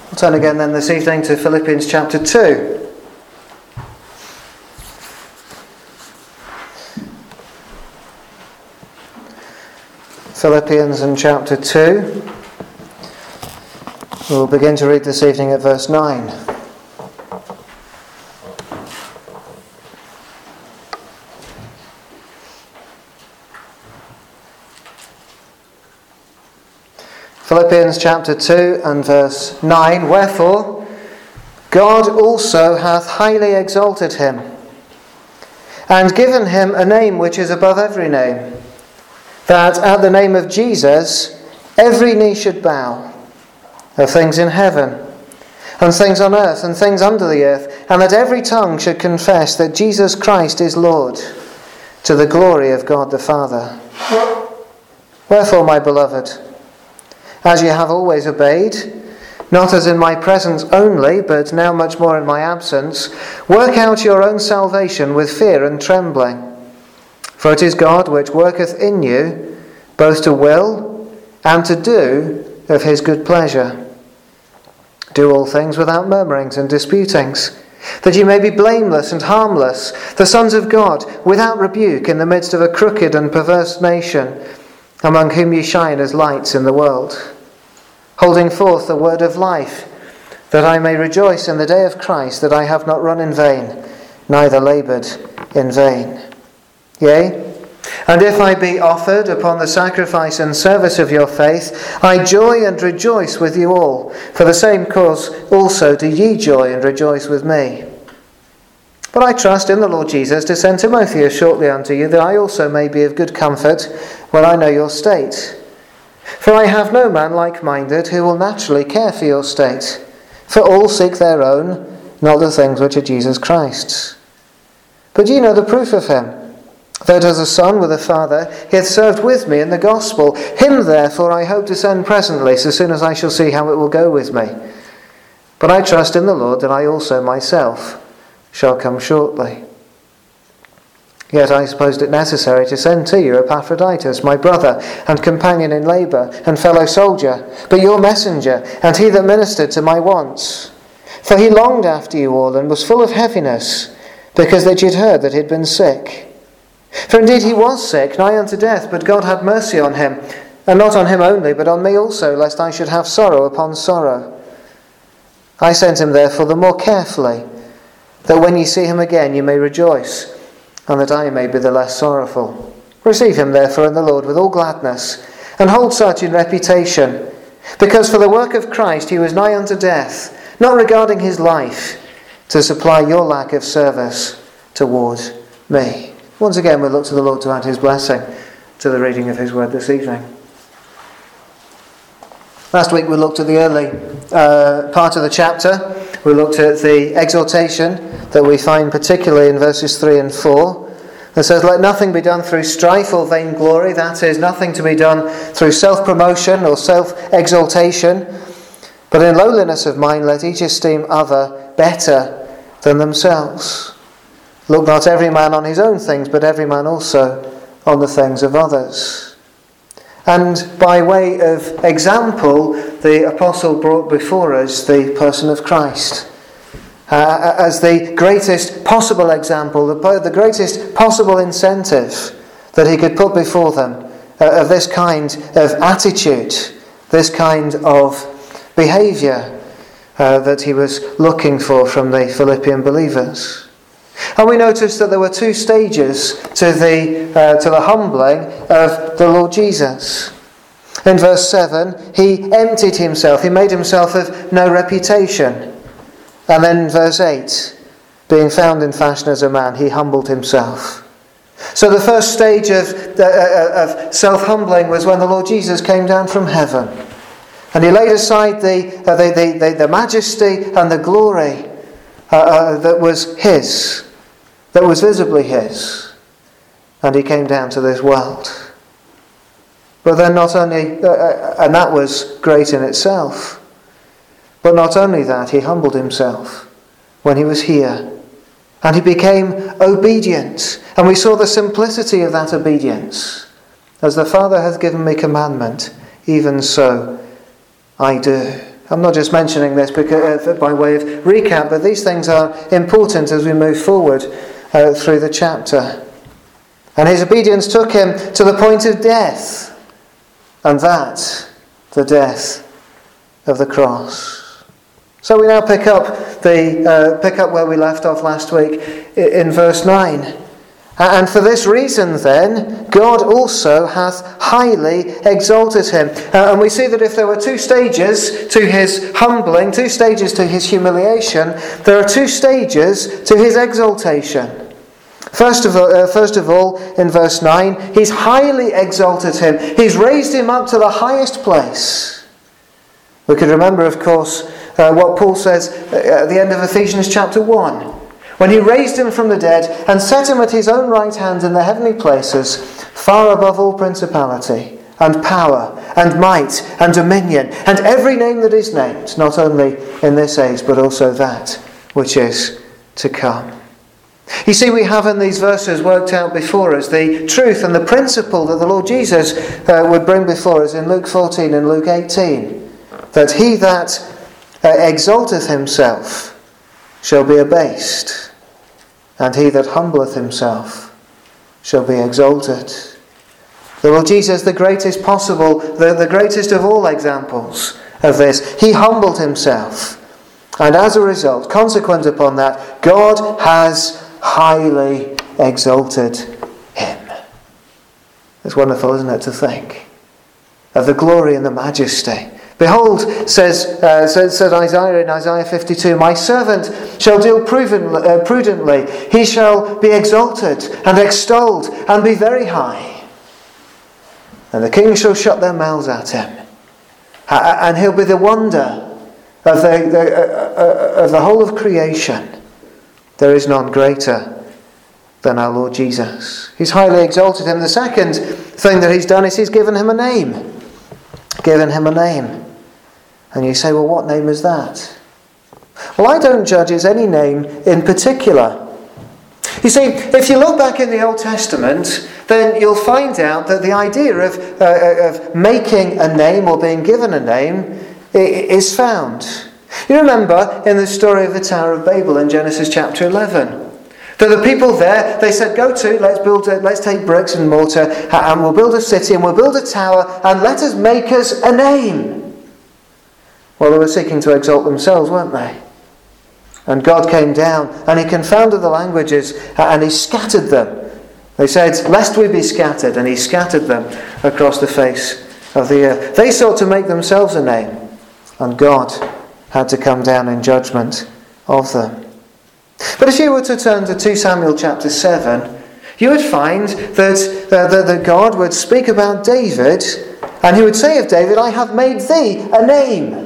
We'll turn again then this evening to Philippians chapter 2. Philippians and chapter 2. We'll begin to read this evening at verse 9. Philippians chapter 2 and verse 9. Wherefore, God also hath highly exalted him, and given him a name which is above every name, that at the name of Jesus every knee should bow, of things in heaven, and things on earth, and things under the earth, and that every tongue should confess that Jesus Christ is Lord, to the glory of God the Father. Wherefore, my beloved, as ye have always obeyed, not as in my presence only, but now much more in my absence, work out your own salvation with fear and trembling. For it is God which worketh in you, both to will and to do of his good pleasure. Do all things without murmurings and disputings, that ye may be blameless and harmless, the sons of God, without rebuke, in the midst of a crooked and perverse nation, among whom ye shine as lights in the world, holding forth the word of life, that I may rejoice in the day of Christ, that I have not run in vain, neither laboured in vain. Yea, and if I be offered upon the sacrifice and service of your faith, I joy and rejoice with you all. For the same cause also do ye joy and rejoice with me. But I trust in the Lord Jesus to send Timotheus shortly unto you, that I also may be of good comfort when I know your state. For I have no man like-minded who will naturally care for your state. For all seek their own, not the things which are Jesus Christ's. But ye know the proof of him, that as a son with a father, he hath served with me in the gospel. Him therefore I hope to send presently, so soon as I shall see how it will go with me. But I trust in the Lord that I also myself shall come shortly. Yet I supposed it necessary to send to you Epaphroditus, my brother and companion in labour and fellow soldier, but your messenger, and he that ministered to my wants. For he longed after you all, and was full of heaviness, because that ye had heard that he had been sick. For indeed he was sick, nigh unto death, but God had mercy on him, and not on him only, but on me also, lest I should have sorrow upon sorrow. I sent him therefore the more carefully, that when ye see him again ye may rejoice, and that I may be the less sorrowful. Receive him therefore in the Lord with all gladness, and hold such in reputation, because for the work of Christ he was nigh unto death, not regarding his life, to supply your lack of service toward me. Once again, we'll look to the Lord to add his blessing to the reading of his word this evening. Last week we looked at the early part of the chapter. We looked at the exhortation that we find particularly in verses 3 and 4. It says, let nothing be done through strife or vainglory, that is, nothing to be done through self-promotion or self-exaltation, but in lowliness of mind let each esteem other better than themselves. Look not every man on his own things, but every man also on the things of others. And by way of example, the apostle brought before us the person of Christ as the greatest possible example, the greatest possible incentive that he could put before them of this kind of attitude, this kind of behaviour that he was looking for from the Philippian believers. And we noticed that there were two stages to the humbling of the Lord Jesus. In verse 7, he emptied himself, he made himself of no reputation. And then in verse 8, being found in fashion as a man, he humbled himself. So the first stage of self-humbling was when the Lord Jesus came down from heaven. And he laid aside the majesty and the glory that was his, that was visibly his, and he came down to this world. But then not only, and that was great in itself, but not only that, he humbled himself when he was here, and he became obedient, and we saw the simplicity of that obedience. As the Father hath given me commandment, even so I do. I'm not just mentioning this because, by way of recap, but these things are important as we move forward through the chapter. And his obedience took him to the point of death, and that, the death of the cross. So we now pick up where we left off last week in verse 9. And for this reason then, God also hath highly exalted him. And we see that if there were two stages to his humbling, two stages to his humiliation, there are two stages to his exaltation. First of all, in verse 9, he's highly exalted him. He's raised him up to the highest place. We could remember, of course, what Paul says at the end of Ephesians chapter 1. When he raised him from the dead and set him at his own right hand in the heavenly places, far above all principality and power and might and dominion and every name that is named, not only in this age but also that which is to come. You see, we have in these verses worked out before us the truth and the principle that the Lord Jesus would bring before us in Luke 14 and Luke 18, that he that exalteth himself shall be abased, and he that humbleth himself shall be exalted. The Lord Jesus, the greatest possible, the greatest of all examples of this, he humbled himself. And as a result, consequent upon that, God has highly exalted him. It's wonderful, isn't it, to think of the glory and the majesty. Behold, says Isaiah in Isaiah 52, my servant shall deal prudently. He shall be exalted and extolled and be very high. And the kings shall shut their mouths at him. And he'll be the wonder of the whole of creation. There is none greater than our Lord Jesus. He's highly exalted him. The second thing that he's done is he's given him a name. Given him a name. And you say, well, what name is that? Well, I don't judge it's any name in particular. You see, if you look back in the Old Testament, then you'll find out that the idea of making a name or being given a name is found. You remember in the story of the Tower of Babel in Genesis chapter 11, that the people there, they said, let's take bricks and mortar and we'll build a city and we'll build a tower and let us make us a name. Well, they were seeking to exalt themselves, weren't they? And God came down and he confounded the languages and he scattered them. They said, lest we be scattered, and he scattered them across the face of the earth. They sought to make themselves a name, and God had to come down in judgment of them. But if you were to turn to 2 Samuel chapter 7, you would find that God would speak about David, and he would say of David, I have made thee a name,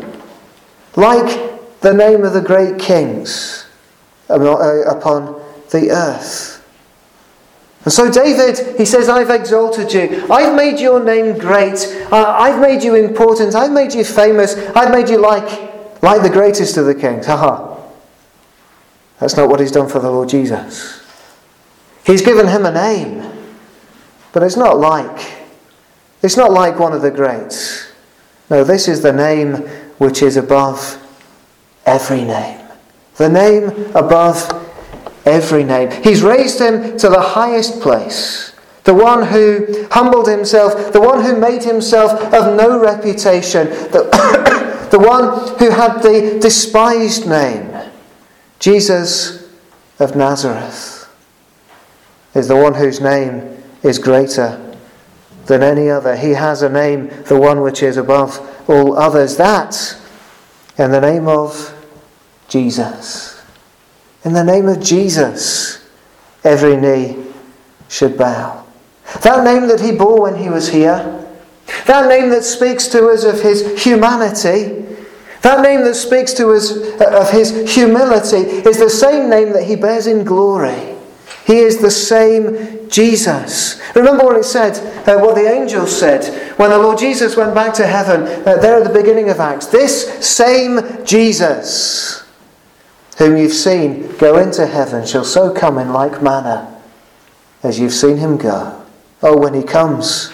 like the name of the great kings upon the earth. And so David, he says, I've exalted you. I've made your name great. I've made you important. I've made you famous. I've made you like the greatest of the kings. That's not what he's done for the Lord Jesus. He's given him a name. But it's not like one of the greats. No, this is the name which is above every name. The name above every name. He's raised him to the highest place. The one who humbled himself, the one who made himself of no reputation, the one who had the despised name, Jesus of Nazareth, is the one whose name is greater than any other. He has a name, the one which is above all others. That, in the name of Jesus. In the name of Jesus, every knee should bow. That name that he bore when he was here, that name that speaks to us of his humanity, that name that speaks to us of his humility, is the same name that he bears in glory. He is the same Jesus. Remember what it said, what the angels said when the Lord Jesus went back to heaven, there at the beginning of Acts. This same Jesus, whom you've seen go into heaven, shall so come in like manner as you've seen him go. Oh, when he comes,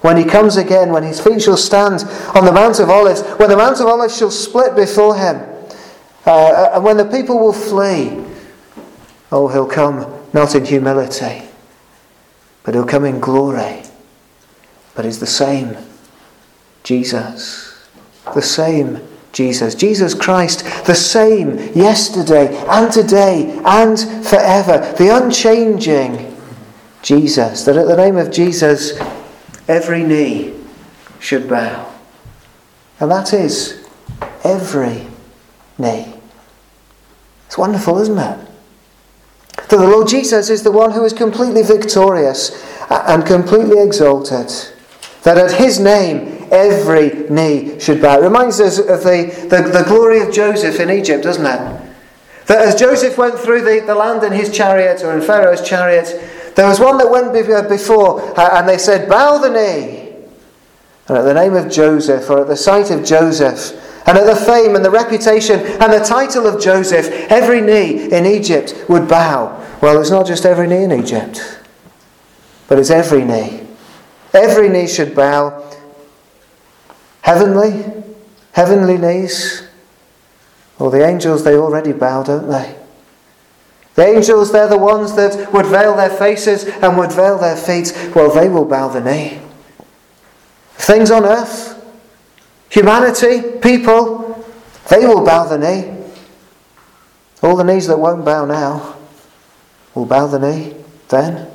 when he comes again, when his feet shall stand on the Mount of Olives, when the Mount of Olives shall split before him, and when the people will flee, oh, he'll come not in humility, but he'll come in glory. But he's the same Jesus. The same Jesus. Jesus Christ, the same yesterday and today and forever. The unchanging Jesus. That at the name of Jesus, every knee should bow. And that is every knee. It's wonderful, isn't it? That the Lord Jesus is the one who is completely victorious and completely exalted. That at his name, every knee should bow. It reminds us of the glory of Joseph in Egypt, doesn't it? That as Joseph went through the land in his chariot, or in Pharaoh's chariot, there was one that went before, and they said, bow the knee. And at the name of Joseph, or at the sight of Joseph, and at the fame and the reputation and the title of Joseph, every knee in Egypt would bow. Well, it's not just every knee in Egypt, but it's every knee. Every knee should bow. Heavenly knees. Well, the angels, they already bow, don't they? The angels, they're the ones that would veil their faces and would veil their feet. Well, they will bow the knee. Things on earth, humanity, people, they will bow the knee. All the knees that won't bow now will bow the knee then.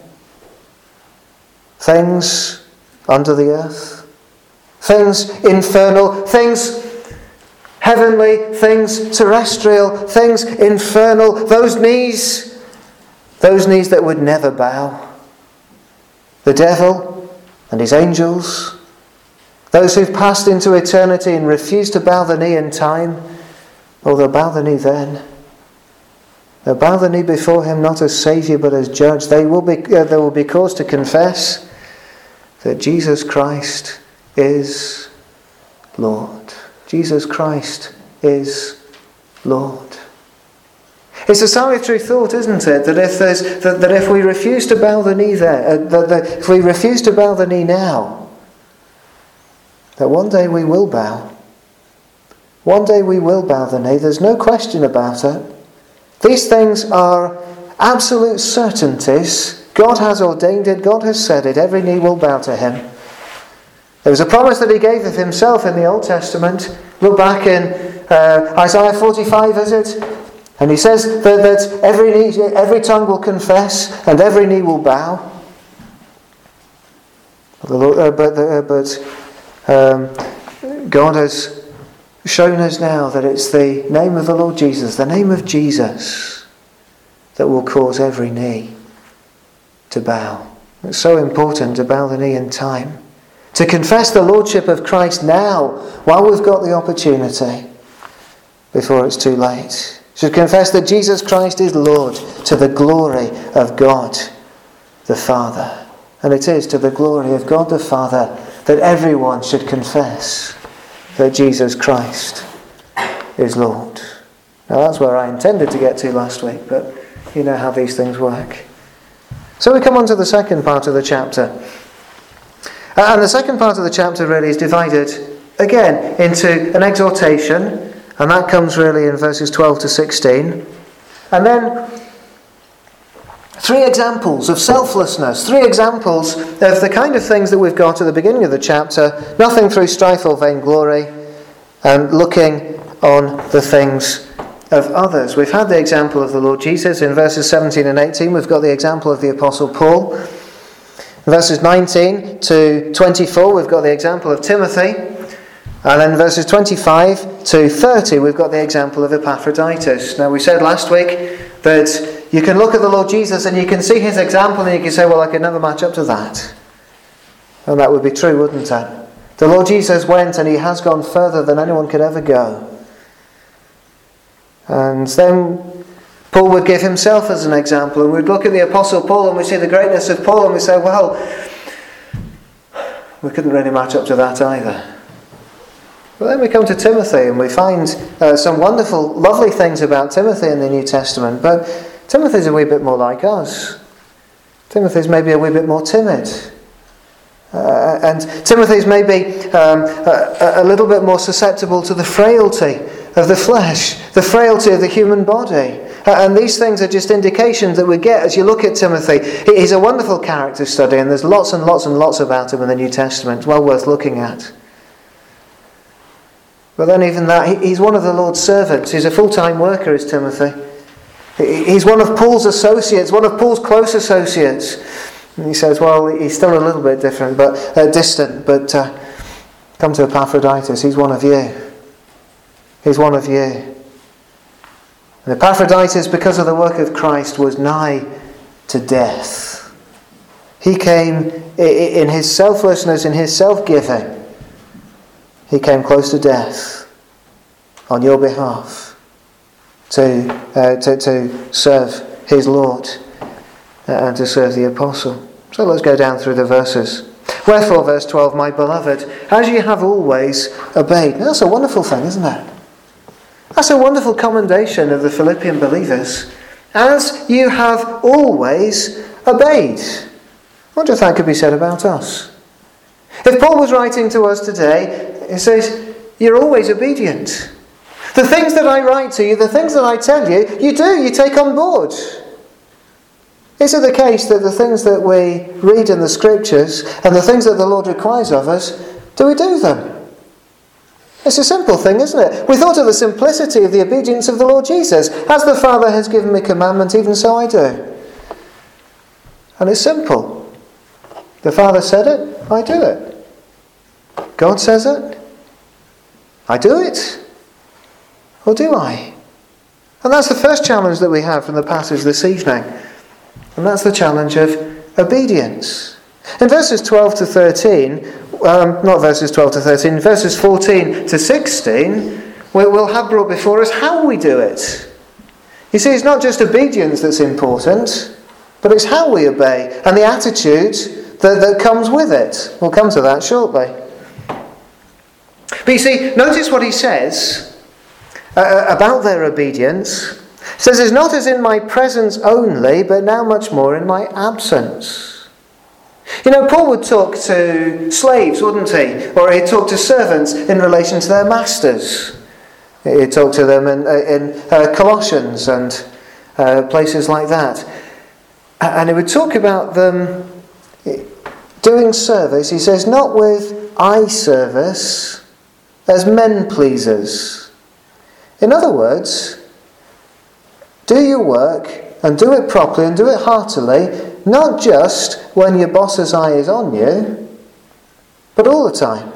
Things under the earth, things infernal, things heavenly, things terrestrial, things infernal, those knees that would never bow. The devil and his angels, those who've passed into eternity and refused to bow the knee in time, oh, they'll bow the knee then. They'll bow the knee before him not as Saviour but as Judge. There will be cause to confess that Jesus Christ is Lord. Jesus Christ is Lord. It's a salutary thought, isn't it, that if we refuse to bow the knee there, if we refuse to bow the knee now, that one day we will bow. One day we will bow the knee. There's no question about it. These things are absolute certainties. God has ordained it. God has said it. Every knee will bow to him. There was a promise that he gave of himself in the Old Testament. Look back in Isaiah 45, is it? And he says that every tongue will confess and every knee will bow. But God has shown us now that it's the name of the Lord Jesus, the name of Jesus, that will cause every knee to bow. It's so important to bow the knee in time. To confess the Lordship of Christ now, while we've got the opportunity, before it's too late. To confess that Jesus Christ is Lord to the glory of God the Father. And it is to the glory of God the Father that everyone should confess that Jesus Christ is Lord. Now that's where I intended to get to last week, but you know how these things work. So we come on to the second part of the chapter. And the second part of the chapter really is divided again into an exhortation, and that comes really in verses 12 to 16. And then 3 examples of selflessness, 3 examples of the kind of things that we've got at the beginning of the chapter, nothing through strife or vainglory, and looking on the things of others. We've had the example of the Lord Jesus in verses 17 and 18. We've got the example of the Apostle Paul. In verses 19 to 24, we've got the example of Timothy. And then verses 25 to 30, we've got the example of Epaphroditus. Now, we said last week that you can look at the Lord Jesus and you can see his example and you can say, well, I could never match up to that. And that would be true, wouldn't it? The Lord Jesus went and he has gone further than anyone could ever go. And then Paul would give himself as an example, and we'd look at the Apostle Paul and we see the greatness of Paul and we say, well, we couldn't really match up to that either. But then we come to Timothy and we find some wonderful, lovely things about Timothy in the New Testament, but Timothy's a wee bit more like us. Timothy's maybe a wee bit more timid. And Timothy's maybe a little bit more susceptible to the frailty of the flesh, the frailty of the human body. And these things are just indications that we get as you look at Timothy. He's a wonderful character study, and there's lots and lots and lots about him in the New Testament. Well worth looking at. But then even that, he's one of the Lord's servants. He's a full-time worker, is Timothy. He's one of Paul's associates, one of Paul's close associates. And he says, well, he's still a little bit different, but distant. But come to Epaphroditus, he's one of you. He's one of you. And Epaphroditus, because of the work of Christ, was nigh to death. He came in his selflessness, in his self-giving. He came close to death on your behalf to serve his Lord and to serve the apostle. So let's go down through the verses. Wherefore, verse 12, my beloved, as ye have always obeyed. Now, that's a wonderful thing, isn't it? That's a wonderful commendation of the Philippian believers. As you have always obeyed. I wonder if that could be said about us. If Paul was writing to us today, he says, you're always obedient. The things that I write to you, the things that I tell you, you take on board. Is it the case that the things that we read in the Scriptures and the things that the Lord requires of us, do we do them? It's a simple thing, isn't it? We thought of the simplicity of the obedience of the Lord Jesus. As the Father has given me commandment, even so I do. And it's simple. The Father said it, I do it. God says it, I do it. Or do I? And that's the first challenge that we have from the passage this evening. And that's the challenge of obedience. In verses 12 to 13, not verses 12 to 13, verses 14 to 16, we'll have brought before us how we do it. You see, it's not just obedience that's important, but it's how we obey and the attitude that comes with it. We'll come to that shortly. But you see, notice what he says about their obedience. He says, it's not as in my presence only, but now much more in my absence. You know, Paul would talk to slaves, wouldn't he? Or he'd talk to servants in relation to their masters. He'd talk to them in Colossians and places like that. And he would talk about them doing service, he says, not with eye service, as men pleasers. In other words, do your work and do it properly and do it heartily, not just when your boss's eye is on you, but all the time.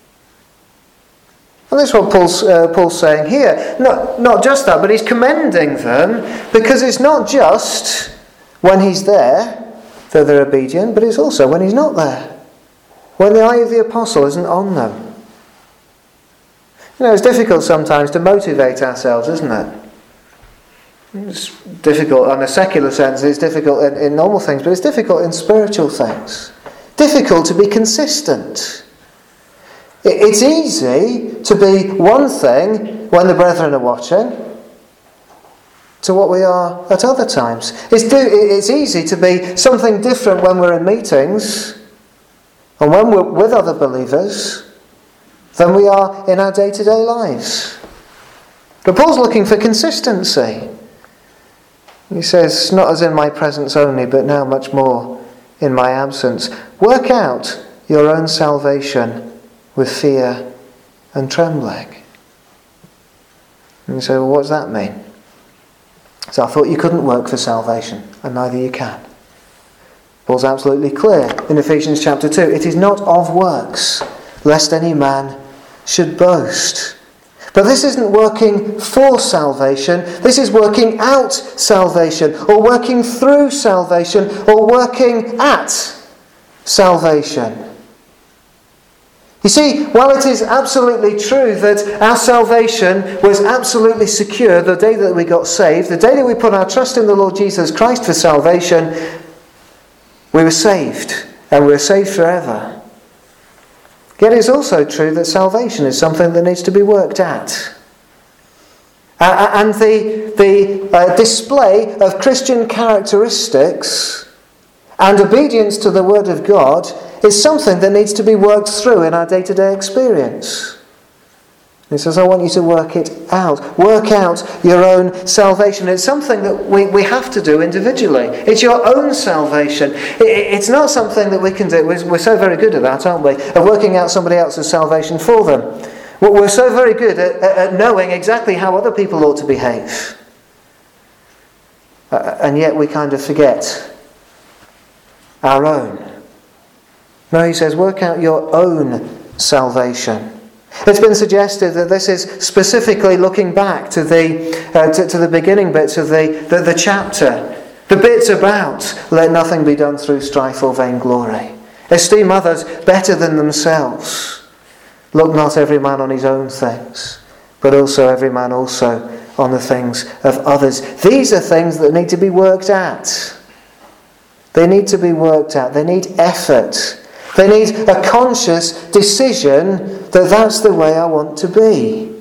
And that's what Paul's saying here. Not just that, but he's commending them because it's not just when he's there that they're obedient, but it's also when he's not there. When the eye of the apostle isn't on them. You know, it's difficult sometimes to motivate ourselves, isn't it? It's difficult in a secular sense, it's difficult in normal things, but it's difficult in spiritual things. Difficult to be consistent. It's easy to be one thing when the brethren are watching to what we are at other times. It's easy to be something different when we're in meetings and when we're with other believers than we are in our day-to-day lives. But Paul's looking for consistency. He says, not as in my presence only, but now much more in my absence. Work out your own salvation with fear and trembling. And you say, well, what does that mean? So I thought you couldn't work for salvation, and neither you can. Paul's absolutely clear in Ephesians chapter 2. It is not of works, lest any man should boast. But this isn't working for salvation. This is working out salvation, or working through salvation, or working at salvation. You see, while it is absolutely true that our salvation was absolutely secure the day that we got saved, the day that we put our trust in the Lord Jesus Christ for salvation, we were saved, and we were saved forever. Yet it's also true that salvation is something that needs to be worked at. And the display of Christian characteristics and obedience to the Word of God is something that needs to be worked through in our day-to-day experience. He says, I want you to work it out. Work out your own salvation. It's something that we have to do individually. It's your own salvation. It's not something that we can do. We're so very good at that, aren't we? Of working out somebody else's salvation for them. We're so very good at knowing exactly how other people ought to behave. And yet we kind of forget our own. No, he says, work out your own salvation. It's been suggested that this is specifically looking back to the beginning bits of the chapter. The bits about, let nothing be done through strife or vainglory. Esteem others better than themselves. Look not every man on his own things, but also every man also on the things of others. These are things that need to be worked at. They need to be worked at. They need effort. They need a conscious decision that that's the way I want to be.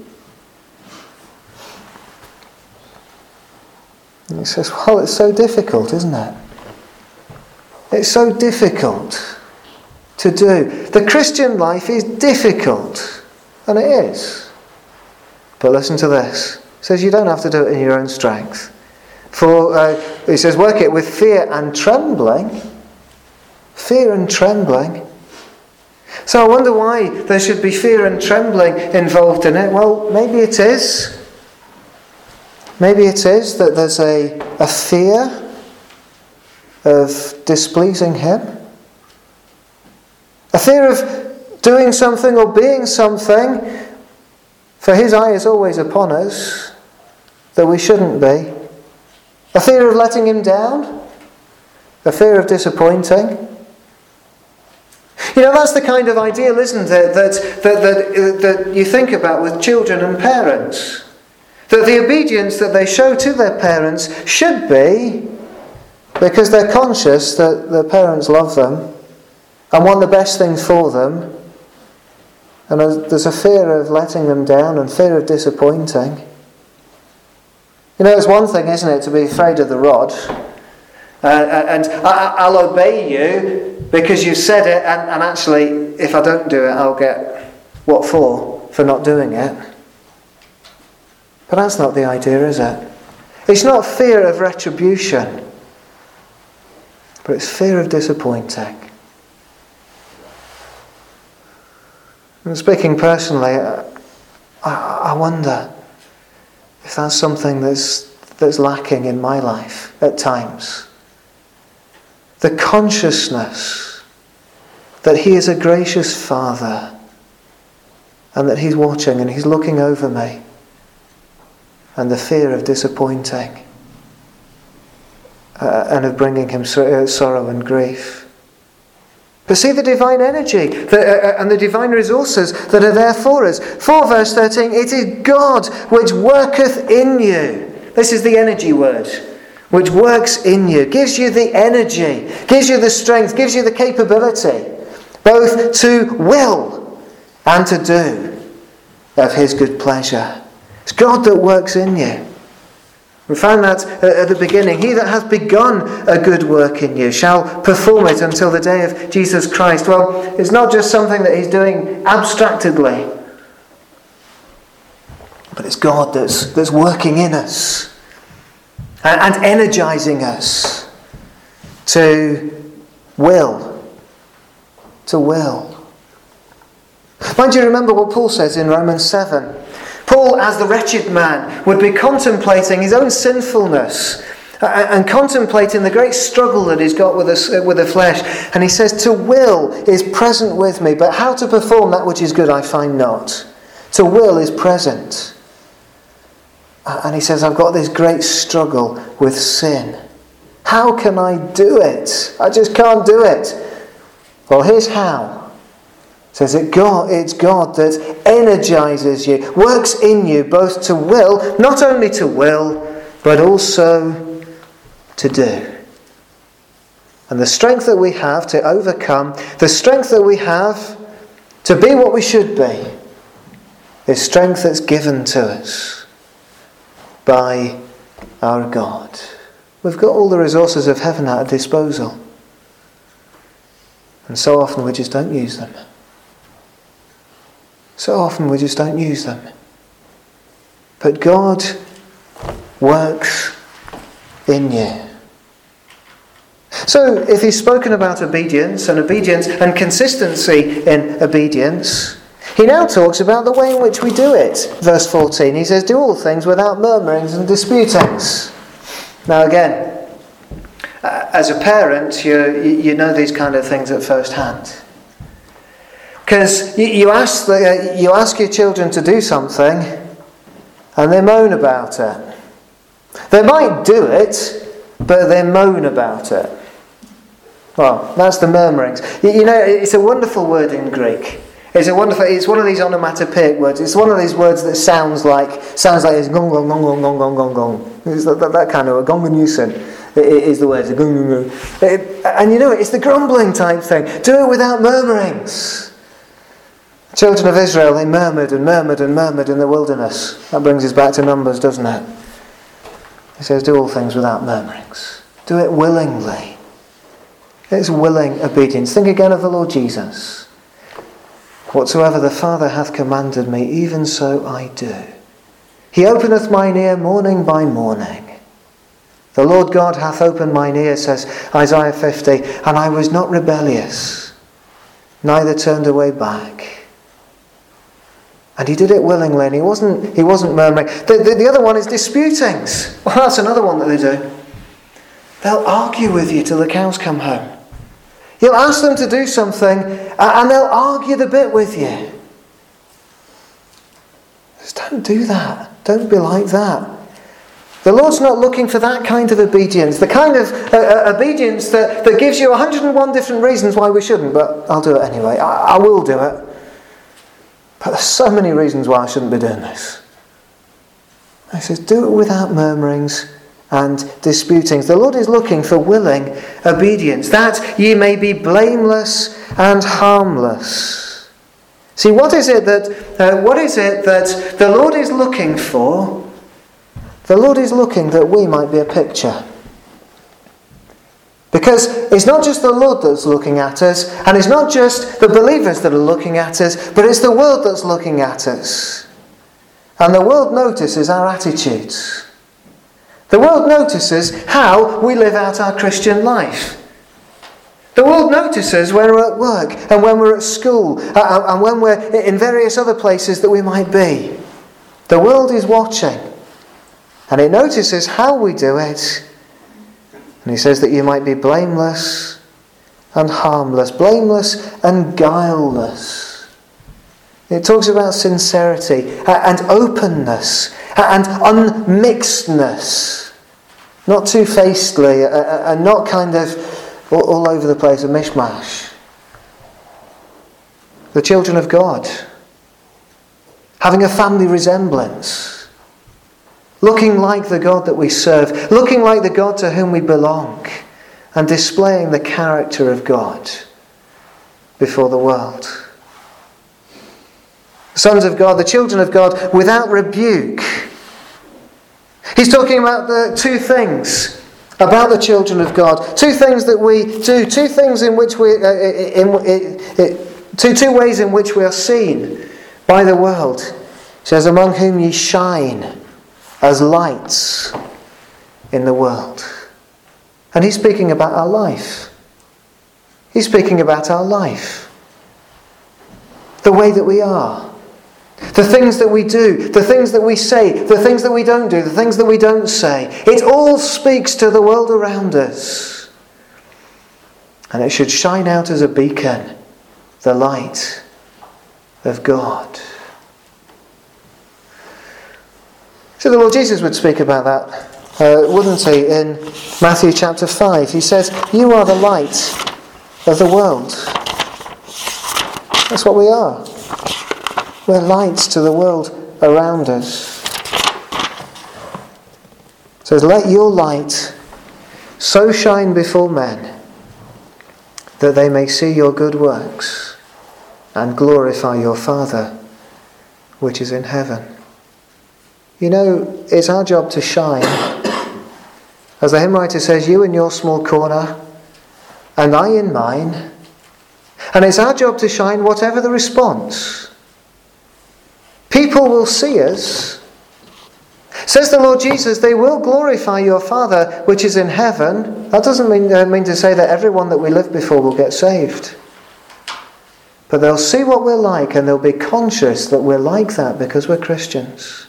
And he says, well, it's so difficult, isn't it? It's so difficult to do. The Christian life is difficult, and it is. But listen to this. He says you don't have to do it in your own strength. For, he says, work it with fear and trembling. Fear and trembling. So I wonder why there should be fear and trembling involved in it. Well, maybe it is. Maybe it is that there's a fear of displeasing him. A fear of doing something or being something, for his eye is always upon us, that we shouldn't be. A fear of letting him down. A fear of disappointing. You know, that's the kind of ideal, isn't it, that you think about with children and parents. That the obedience that they show to their parents should be because they're conscious that their parents love them and want the best things for them. And there's a fear of letting them down and fear of disappointing. You know, it's one thing, isn't it, to be afraid of the rod. And I'll obey you because you said it, and actually, if I don't do it, I'll get what for not doing it. But that's not the idea, is it? It's not fear of retribution, but it's fear of disappointing. And speaking personally, I wonder if that's something that's lacking in my life at times. The consciousness that he is a gracious Father and that he's watching and he's looking over me, and the fear of disappointing and of bringing him sorrow and grief. But see the divine energy and the divine resources that are there for us. For verse 13, it is God which worketh in you. This is the energy word. Which works in you, gives you the energy, gives you the strength, gives you the capability, both to will and to do of his good pleasure. It's God that works in you. We found that at the beginning. He that hath begun a good work in you shall perform it until the day of Jesus Christ. Well, it's not just something that he's doing abstractedly, but it's God that's working in us. And energizing us to will. To will. Mind you, remember what Paul says in Romans 7. Paul, as the wretched man, would be contemplating his own sinfulness and contemplating the great struggle that he's got with the flesh. And he says, to will is present with me, but how to perform that which is good I find not. To will is present. And he says, I've got this great struggle with sin. How can I do it? I just can't do it. Well, here's how. It says it's God that energizes you, works in you both to will, not only to will, but also to do. And the strength that we have to overcome, the strength that we have to be what we should be, is strength that's given to us by our God. We've got all the resources of heaven at our disposal. And so often we just don't use them. So often we just don't use them. But God works in you. So if he's spoken about obedience and consistency in obedience, he now talks about the way in which we do it. Verse 14, he says, do all things without murmurings and disputings. Now again, as a parent, you know these kind of things at first hand. Because you ask your children to do something and they moan about it. They might do it, but they moan about it. Well, that's the murmurings. You know, it's a wonderful word in Greek. It's one of these onomatopoeic words. It's one of these words that sounds like it's gong gong gong gong gong gong gong gong. It's that kind of a gonganusen is the word. And you know it's the grumbling type thing. Do it without murmurings. The children of Israel, they murmured and murmured and murmured in the wilderness. That brings us back to Numbers, doesn't it? He says, do all things without murmurings. Do it willingly. It's willing obedience. Think again of the Lord Jesus. Whatsoever the Father hath commanded me, even so I do. He openeth mine ear morning by morning. The Lord God hath opened mine ear, says Isaiah 50, and I was not rebellious, neither turned away back. And he did it willingly, and he wasn't murmuring. The other one is disputings. Well, that's another one that they do. They'll argue with you till the cows come home. You'll ask them to do something, and they'll argue the bit with you. Just don't do that. Don't be like that. The Lord's not looking for that kind of obedience. The kind of obedience that gives you 101 different reasons why we shouldn't, but I'll do it anyway. I will do it. But there's so many reasons why I shouldn't be doing this. He says, do it without murmurings and disputings. The Lord is looking for willing obedience, that ye may be blameless and harmless. See, what is it that the Lord is looking for? The Lord is looking that we might be a picture. Because it's not just the Lord that's looking at us, and it's not just the believers that are looking at us, but it's the world that's looking at us. And the world notices our attitudes. The world notices how we live out our Christian life. The world notices when we're at work, and when we're at school, and when we're in various other places that we might be. The world is watching, and it notices how we do it. And he says that you might be blameless and harmless, blameless and guileless. It talks about sincerity and openness and unmixedness. Not two-facedly and not kind of all over the place, a mishmash. The children of God, having a family resemblance. Looking like the God that we serve, looking like the God to whom we belong, and displaying the character of God before the world. The sons of God, the children of God, without rebuke. He's talking about the two things about the children of God, two things that we do, two things in which we, two ways in which we are seen by the world. He says, among whom ye shine as lights in the world. And he's speaking about our life. He's speaking about our life. The way that we are. The things that we do. The things that we say. The things that we don't do. The things that we don't say. It all speaks to the world around us. And it should shine out as a beacon. The light of God. So the Lord Jesus would speak about that, wouldn't he, in Matthew chapter 5. He says, you are the light of the world. That's what we are. We're lights to the world around us. It says, let your light so shine before men that they may see your good works and glorify your Father which is in heaven. You know, it's our job to shine. As the hymn writer says, you in your small corner, and I in mine, And it's our job to shine whatever the response. People will see us. Says the Lord Jesus, they will glorify your Father which is in heaven. That doesn't mean to say that everyone that we live before will get saved. But they'll see what we're like and they'll be conscious that we're like that because we're Christians.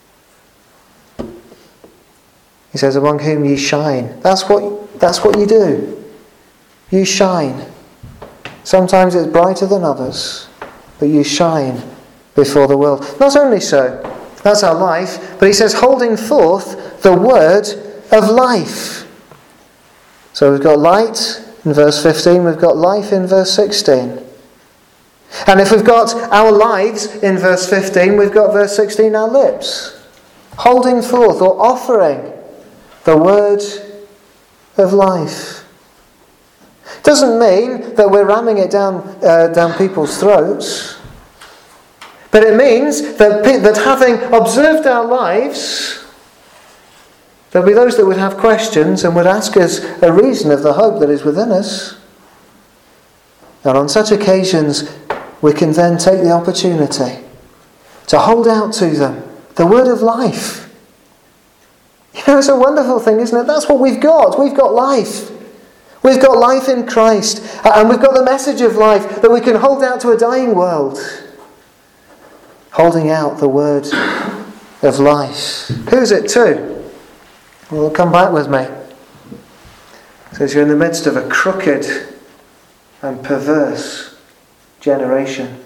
He says, among whom ye shine. That's what you do. You shine. Sometimes it's brighter than others, but you shine before the world. Not only so, that's our life, but he says, holding forth the word of life. So we've got light in verse 15, we've got life in verse 16. And if we've got our lives in verse 15, we've got verse 16, our lips. Holding forth or offering the word of life. Doesn't mean that we're ramming it down people's throats. But it means that having observed our lives, there'll be those that would have questions and would ask us a reason of the hope that is within us. And on such occasions, we can then take the opportunity to hold out to them the word of life. You know, it's a wonderful thing, isn't it? That's what we've got. We've got life. We've got life in Christ. And we've got the message of life that we can hold out to a dying world. Holding out the word of life. Who's it to? Well, come back with me. It says you're in the midst of a crooked and perverse generation.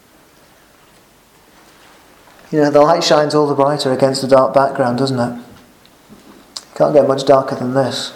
You know, the light shines all the brighter against the dark background, doesn't it? Can't get much darker than this.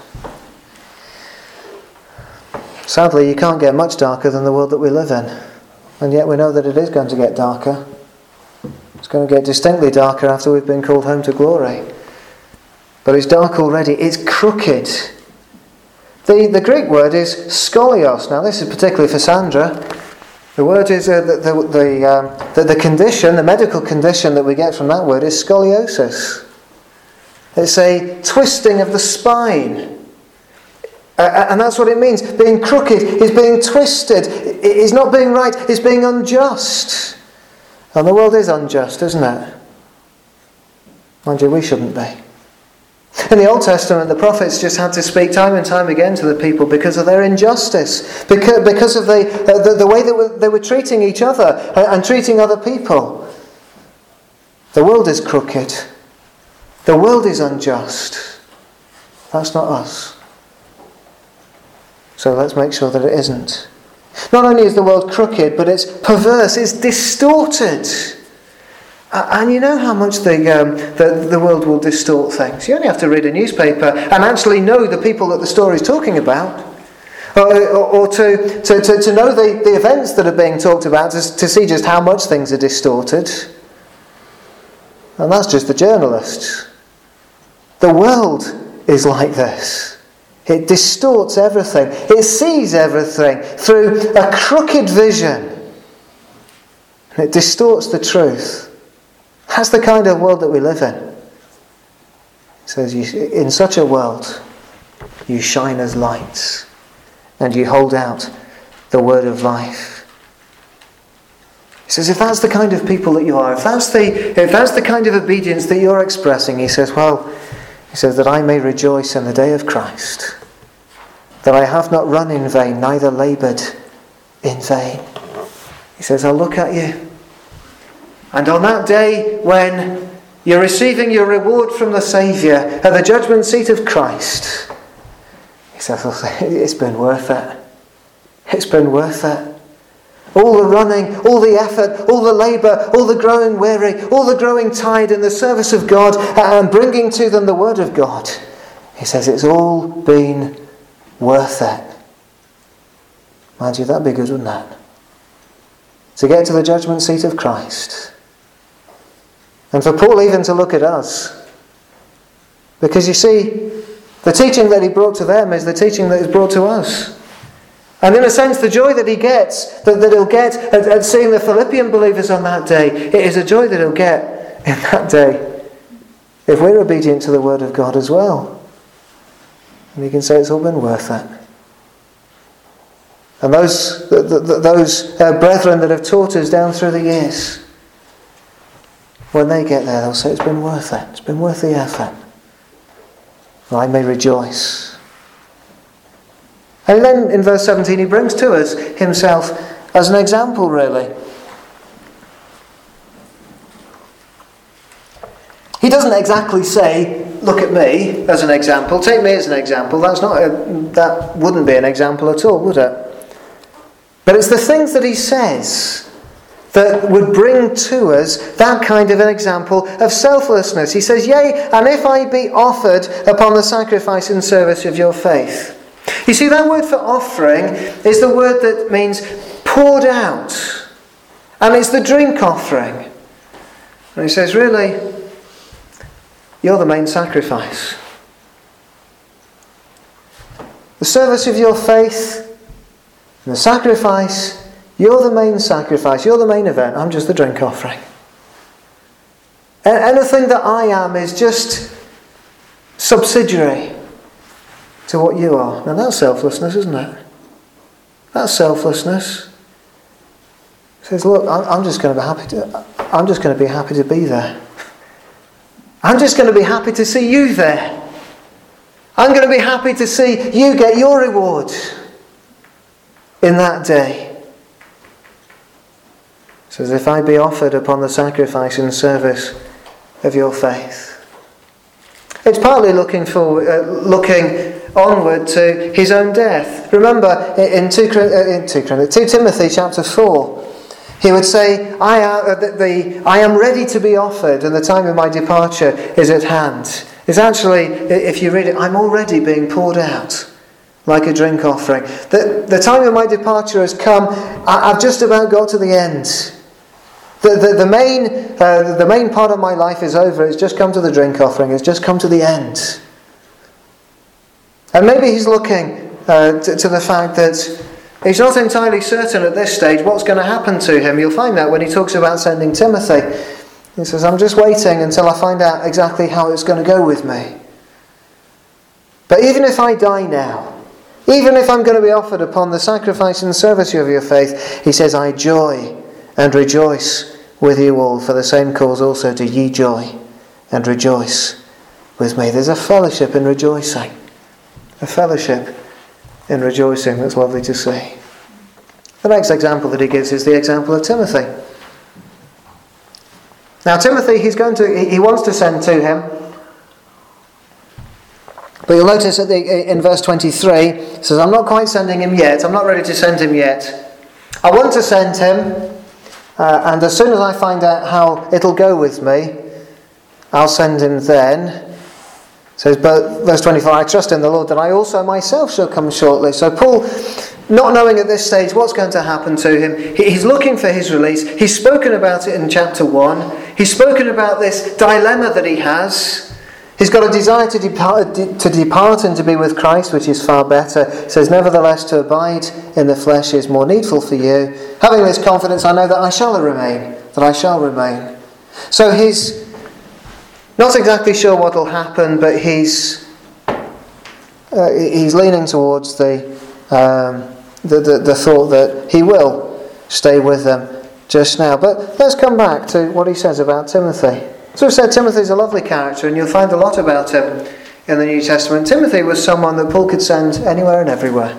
Sadly, you can't get much darker than the world that we live in. And yet we know that it is going to get darker. It's going to get distinctly darker after we've been called home to glory. But it's dark already. It's crooked. The Greek word is skolios. Now this is particularly for Sandra. The word is the condition, the medical condition that we get from that word is scoliosis. It's a twisting of the spine. And that's what it means. Being crooked is being twisted. It's not being right. It's being unjust. And the world is unjust, isn't it? Mind you, we shouldn't be. In the Old Testament, the prophets just had to speak time and time again to the people because of their injustice, because of the way that they were treating each other and treating other people. The world is crooked. The world is unjust. That's not us. So let's make sure that it isn't. Not only is the world crooked, but it's perverse, it's distorted. And you know how much the world will distort things. You only have to read a newspaper and actually know the people that the story is talking about. Or to know the events that are being talked about, to see just how much things are distorted. And that's just the journalists. The world is like this. It distorts everything. It sees everything through a crooked vision. And it distorts the truth. That's the kind of world that we live in. It says, in such a world, you shine as lights, and you hold out the word of life. He says, if that's the kind of people that you are, if that's the kind of obedience that you're expressing, he says, that I may rejoice in the day of Christ, that I have not run in vain, neither laboured in vain. He says, I'll look at you. And on that day when you're receiving your reward from the Saviour at the judgment seat of Christ, he says, it's been worth it. It's been worth it. All the running, all the effort, all the labour, all the growing weary, all the growing tired in the service of God and bringing to them the Word of God. He says it's all been worth it. Mind you, that'd be good, wouldn't it? To get to the judgment seat of Christ. And for Paul even to look at us. Because you see, the teaching that he brought to them is the teaching that is brought to us. And in a sense, the joy that he gets, that he'll get at seeing the Philippian believers on that day, it is a joy that he'll get in that day if we're obedient to the Word of God as well. And he can say it's all been worth it. And those brethren that have taught us down through the years, when they get there, they'll say, it's been worth it. It's been worth the effort. And I may rejoice. And then in verse 17, he brings to us himself as an example, really. He doesn't exactly say, look at me as an example. Take me as an example. That wouldn't be an example at all, would it? But it's the things that he says that would bring to us that kind of an example of selflessness. He says, yea, and if I be offered upon the sacrifice and service of your faith. You see, that word for offering is the word that means poured out. And it's the drink offering. And he says, really, you're the main sacrifice. The service of your faith and the sacrifice, you're the main sacrifice, you're the main event, I'm just the drink offering. And anything that I am is just subsidiary to what you are. Now that's selflessness, isn't it? That's selflessness. He says, look, I'm just going to be happy to be there. I'm just going to be happy to see you there. I'm going to be happy to see you get your reward in that day. It says, if I be offered upon the sacrifice and service of your faith. It's partly looking onward to his own death. Remember, in 2 Timothy chapter 4, he would say, I am ready to be offered, and the time of my departure is at hand. It's actually, if you read it, I'm already being poured out like a drink offering. The time of my departure has come. I've just about got to the end. The main part of my life is over. It's just come to the drink offering. It's just come to the end. And maybe he's looking to the fact that he's not entirely certain at this stage what's going to happen to him. You'll find that when he talks about sending Timothy. He says, I'm just waiting until I find out exactly how it's going to go with me. But even if I die now, even if I'm going to be offered upon the sacrifice and service of your faith, he says, I joy and rejoice with you all. For the same cause also do ye joy and rejoice with me. There's a fellowship in rejoicing. A fellowship in rejoicing that's lovely to see. The next example that he gives is the example of Timothy. Now Timothy, he wants to send to him. But you'll notice in verse 23, it says, I'm not quite sending him yet. I'm not ready to send him yet. I want to send him, and as soon as I find out how it'll go with me, I'll send him then. It says, but verse 24, I trust in the Lord that I also myself shall come shortly. So Paul, not knowing at this stage what's going to happen to him, he's looking for his release. He's spoken about it in chapter 1. He's spoken about this dilemma that he has. He's got a desire to depart and to be with Christ, which is far better. It says, nevertheless, to abide in the flesh is more needful for you. Having this confidence, I know that I shall remain. So he's not exactly sure what will happen, but he's leaning towards the thought that he will stay with them just now. But let's come back to what he says about Timothy. So we've said Timothy's a lovely character, and you'll find a lot about him in the New Testament. Timothy was someone that Paul could send anywhere and everywhere.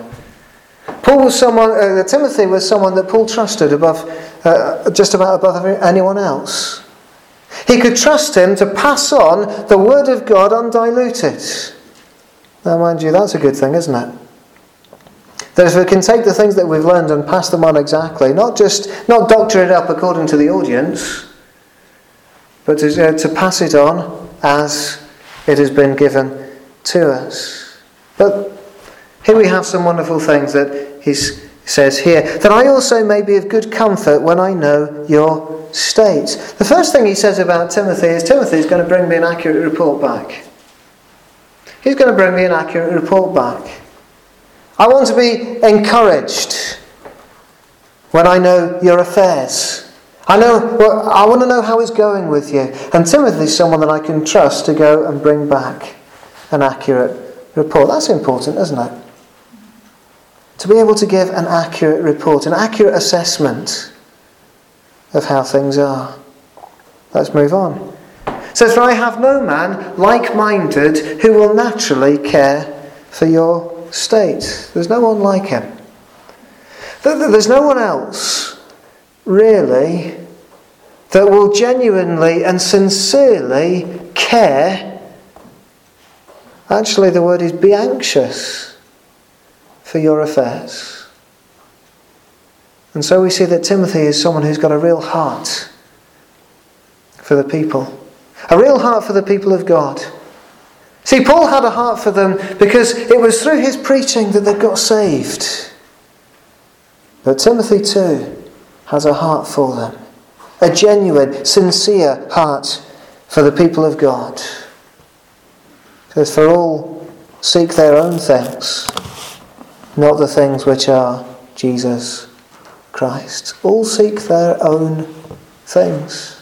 Timothy was someone that Paul trusted just about above anyone else. He could trust him to pass on the word of God undiluted. Now, mind you, that's a good thing, isn't it? That if we can take the things that we've learned and pass them on exactly, not doctor it up according to the audience, but to pass it on as it has been given to us. But here we have some wonderful things that he says here. That I also may be of good comfort when I know your state. The first thing he says about Timothy is Timothy's going to bring me an accurate report back. He's going to bring me an accurate report back. I want to be encouraged when I know your affairs. I want to know how it's going with you. And Timothy's someone that I can trust to go and bring back an accurate report. That's important, isn't it? to be able to give an accurate report, an accurate assessment of how things are. Let's move on. It says, "For I have no man like-minded who will naturally care for your state." There's no one like him. There's no one else, really, that will genuinely and sincerely care. Actually, the word is be anxious for your affairs. And so we see that Timothy is someone who's got a real heart for the people. A real heart for the people of God. See, Paul had a heart for them because it was through his preaching that they got saved. But Timothy too has a heart for them. A genuine, sincere heart for the people of God. It says, "For all seek their own things, not the things which are Jesus Christ." All seek their own things.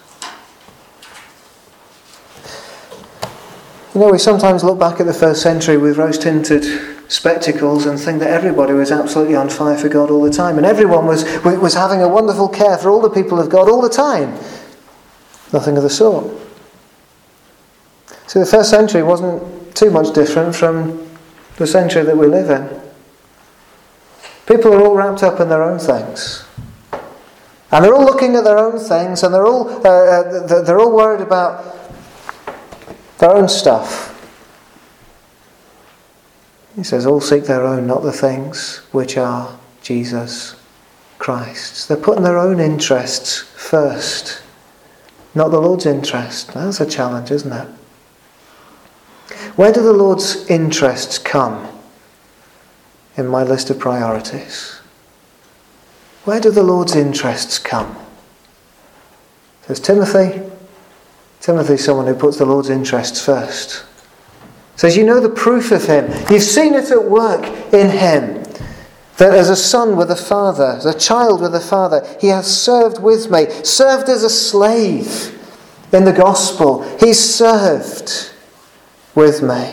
You know, we sometimes look back at the first century with rose-tinted spectacles and think that everybody was absolutely on fire for God all the time, and everyone was having a wonderful care for all the people of God all the time. Nothing of the sort. So the first century wasn't too much different from the century that we live in. People are all wrapped up in their own things, and they're all looking at their own things, and they're all worried about their own stuff. He says, "All seek their own, not the things which are Jesus Christ." They're putting their own interests first, not the Lord's interest. That's a challenge, isn't it? Where do the Lord's interests come in my list of priorities? Where do the Lord's interests come? Says Timothy. Timothy's someone who puts the Lord's interests first. Says, you know the proof of him. You've seen it at work in him. That as a son with a father, as a child with a father, he has served with me, served as a slave in the gospel. He's served with me.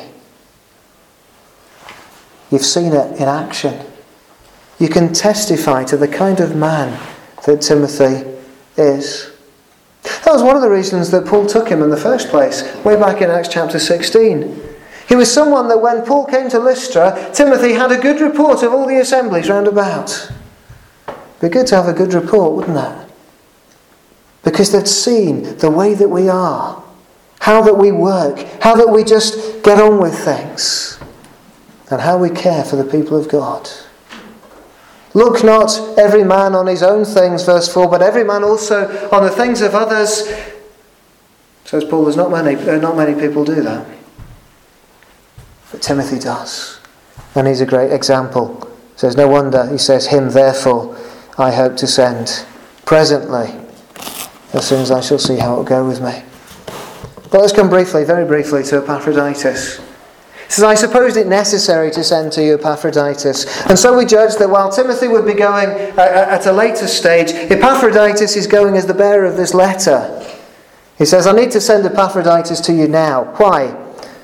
You've seen it in action. You can testify to the kind of man that Timothy is. That was one of the reasons that Paul took him in the first place, way back in Acts chapter 16. He was someone that when Paul came to Lystra, Timothy had a good report of all the assemblies round about. It'd be good to have a good report, wouldn't it? Because they'd seen the way that we are, how that we work, how that we just get on with things, and how we care for the people of God. Look not every man on his own things, verse 4, but every man also on the things of others. Says Paul, there's not many people do that. But Timothy does. And he's a great example. Says, no wonder, he says, him therefore I hope to send presently, as soon as I shall see how it will go with me. But let's come briefly, very briefly, to Epaphroditus. He says, I supposed it necessary to send to you Epaphroditus. And so we judge that while Timothy would be going at a later stage, Epaphroditus is going as the bearer of this letter. He says, I need to send Epaphroditus to you now. Why?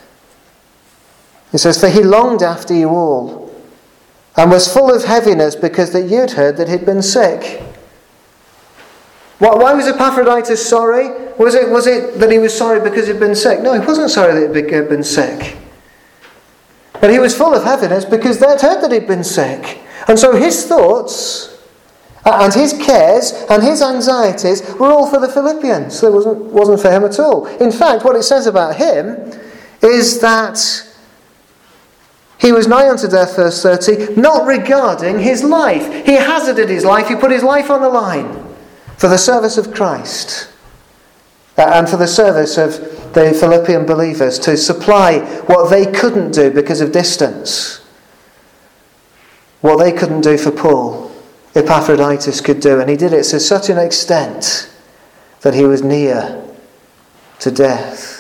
He says, for he longed after you all, and was full of heaviness because that you'd heard that he'd been sick. Why was Epaphroditus sorry? Was it that he was sorry because he'd been sick? No, he wasn't sorry that he'd been sick. But he was full of heaviness because they'd heard that he'd been sick. And so his thoughts and his cares and his anxieties were all for the Philippians. It wasn't for him at all. In fact, what it says about him is that he was nigh unto death, verse 30, not regarding his life. He hazarded his life. He put his life on the line for the service of Christ and for the service of the Philippian believers, to supply what they couldn't do because of distance. What they couldn't do for Paul, Epaphroditus could do. And he did it to such an extent that he was near to death.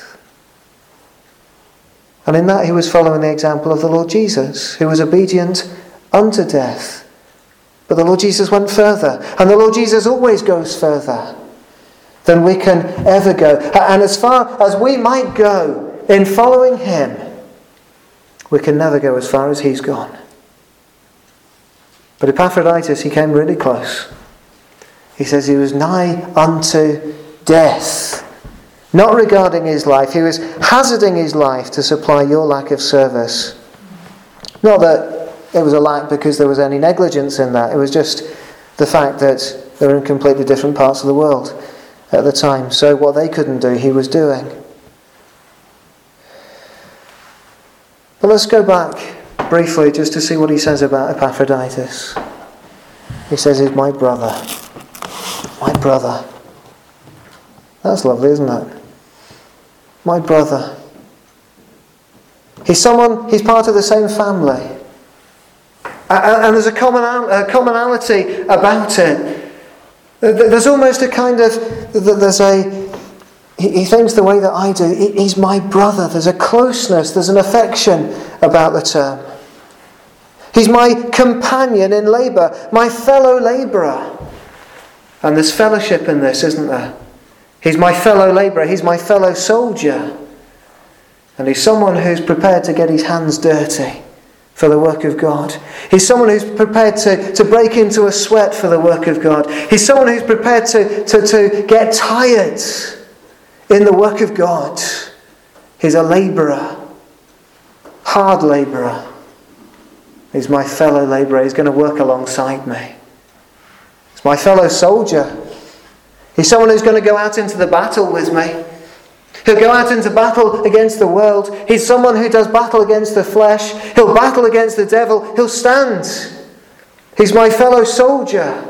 And in that he was following the example of the Lord Jesus, who was obedient unto death. But the Lord Jesus went further. And the Lord Jesus always goes further than we can ever go. And as far as we might go in following him, we can never go as far as he's gone. But Epaphroditus, he came really close. He says he was nigh unto death. Not regarding his life. He was hazarding his life to supply your lack of service. Not that it was a lack because there was any negligence in that. It was just the fact that they were in completely different parts of the world at the time. So what they couldn't do, he was doing. But let's go back briefly just to see what he says about Epaphroditus. He says he's my brother. My brother. That's lovely, isn't it? My brother. He's part of the same family. And there's a commonality about it. There's almost a kind of, he thinks the way that I do, he's my brother. There's a closeness, there's an affection about the term. He's my companion in labour, my fellow labourer. And there's fellowship in this, isn't there? He's my fellow labourer, he's my fellow soldier. And he's someone who's prepared to get his hands dirty for the work of God. He's someone who's prepared to break into a sweat for the work of God. He's someone who's prepared to get tired in the work of God. He's a labourer, hard labourer. He's my fellow labourer. He's going to work alongside me. He's my fellow soldier. He's someone who's going to go out into the battle with me. He'll go out into battle against the world. He's someone who does battle against the flesh. He'll battle against the devil. He'll stand. He's my fellow soldier.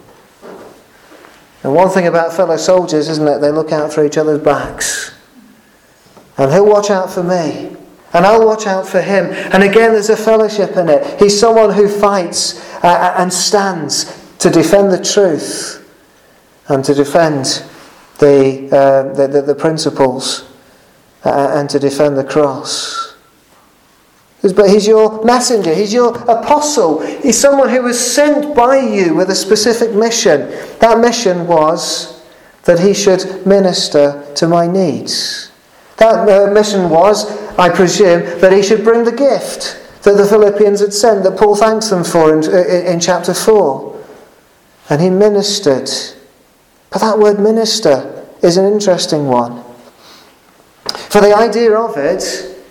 And one thing about fellow soldiers, isn't it? They look out for each other's backs. And he'll watch out for me. And I'll watch out for him. And again, there's a fellowship in it. He's someone who fights and stands to defend the truth and to defend the principles and to defend the cross. But he's your messenger. He's your apostle. He's someone who was sent by you with a specific mission. That mission was that he should minister to my needs. That mission was, I presume, that he should bring the gift that the Philippians had sent, that Paul thanks them for in chapter 4. And he ministered. But that word minister is an interesting one. For the idea of it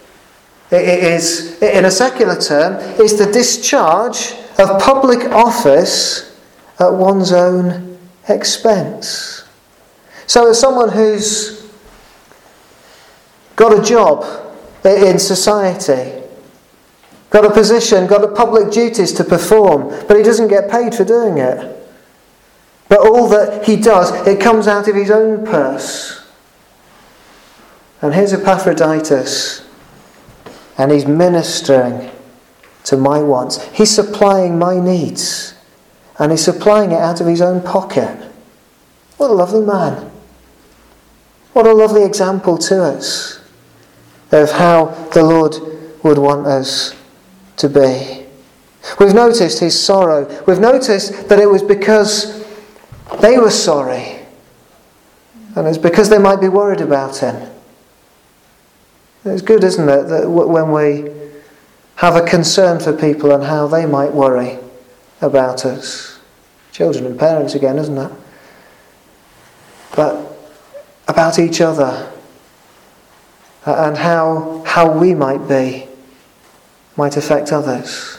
is, in a secular term, is the discharge of public office at one's own expense. So as someone who's got a job in society, got a position, got a public duties to perform, but he doesn't get paid for doing it. But all that he does, it comes out of his own purse. And here's Epaphroditus, and he's ministering to my wants. He's supplying my needs, and he's supplying it out of his own pocket. What a lovely man. What a lovely example to us of how the Lord would want us to be. We've noticed his sorrow. We've noticed that it was because they were sorry. And it's because they might be worried about him. It's good, isn't it, that when we have a concern for people and how they might worry about us. Children and parents again, isn't it? But about each other. And how we might affect others.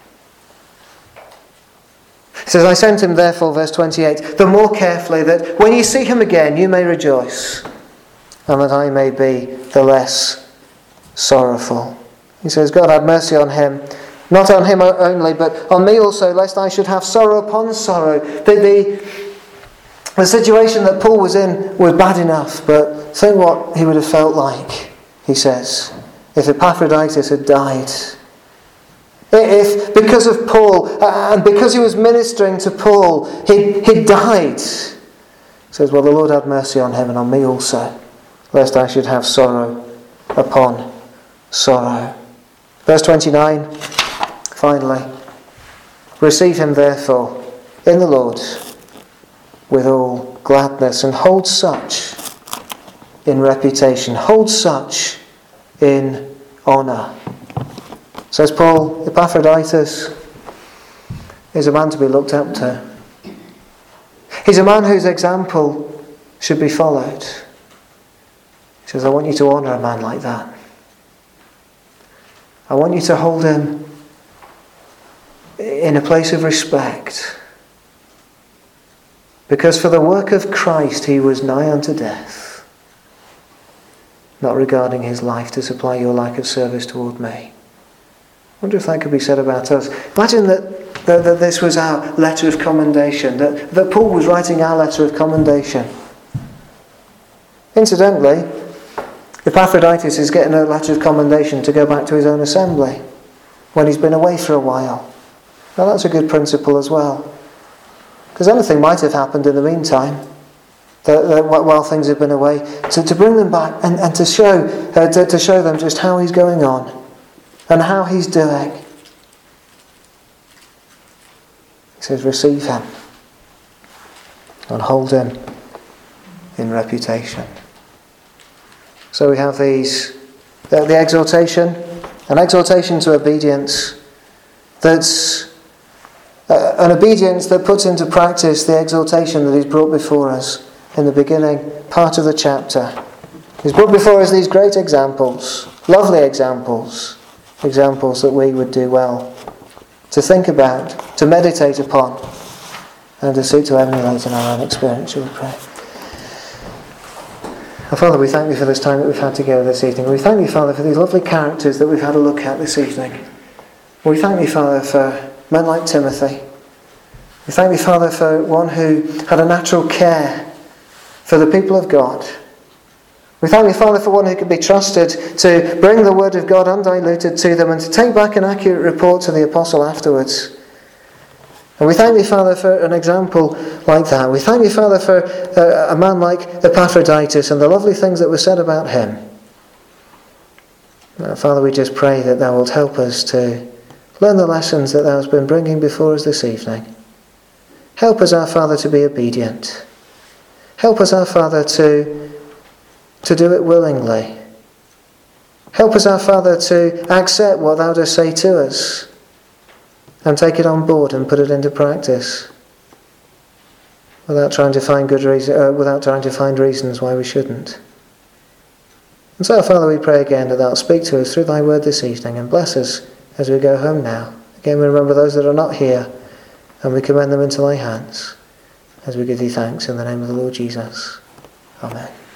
It says, I sent him therefore, verse 28, the more carefully that when you see him again you may rejoice, and that I may be the less sorrowful. He says, God had mercy on him, not on him only, but on me also, lest I should have sorrow upon sorrow. The situation that Paul was in was bad enough, but think what he would have felt like, he says, if Epaphroditus had died. If, because of Paul, and because he was ministering to Paul, he died. He says, well, the Lord had mercy on him and on me also, lest I should have sorrow upon sorrow. Verse 29, finally. Receive him therefore in the Lord with all gladness, and hold such in reputation, hold such in honour. Says Paul, Epaphroditus, is a man to be looked up to. He's a man whose example should be followed. He says, I want you to honour a man like that. I want you to hold him in a place of respect. Because for the work of Christ he was nigh unto death, not regarding his life to supply your lack of service toward me. I wonder if that could be said about us. Imagine that this was our letter of commendation, that Paul was writing our letter of commendation. Incidentally, Epaphroditus is getting a letter of commendation to go back to his own assembly when he's been away for a while. Now that's a good principle as well. Because anything might have happened in the meantime, while things have been away, to bring them back and to show them just how he's going on and how he's doing. He says, receive him and hold him in reputation. So we have these, the exhortation, an exhortation to obedience that's an obedience that puts into practice the exhortation that he's brought before us in the beginning part of the chapter. He's brought before us these great examples, lovely examples that we would do well to think about, to meditate upon, and to seek to emulate in our own experience, shall we pray. Our Father, we thank you for this time that we've had together this evening. We thank you, Father, for these lovely characters that we've had a look at this evening. We thank you, Father, for men like Timothy. We thank you, Father, for one who had a natural care for the people of God. We thank you, Father, for one who could be trusted to bring the word of God undiluted to them and to take back an accurate report to the apostle afterwards. And we thank you, Father, for an example like that. We thank you, Father, for a man like Epaphroditus and the lovely things that were said about him. Father, we just pray that thou wilt help us to learn the lessons that thou hast been bringing before us this evening. Help us, our Father, to be obedient. Help us, our Father, to do it willingly. Help us, our Father, to accept what thou dost say to us and take it on board and put it into practice without trying to find reasons why we shouldn't. And so, Father, we pray again that thou wilt speak to us through thy word this evening and bless us as we go home now. Again, we remember those that are not here and we commend them into thy hands as we give thee thanks in the name of the Lord Jesus. Amen.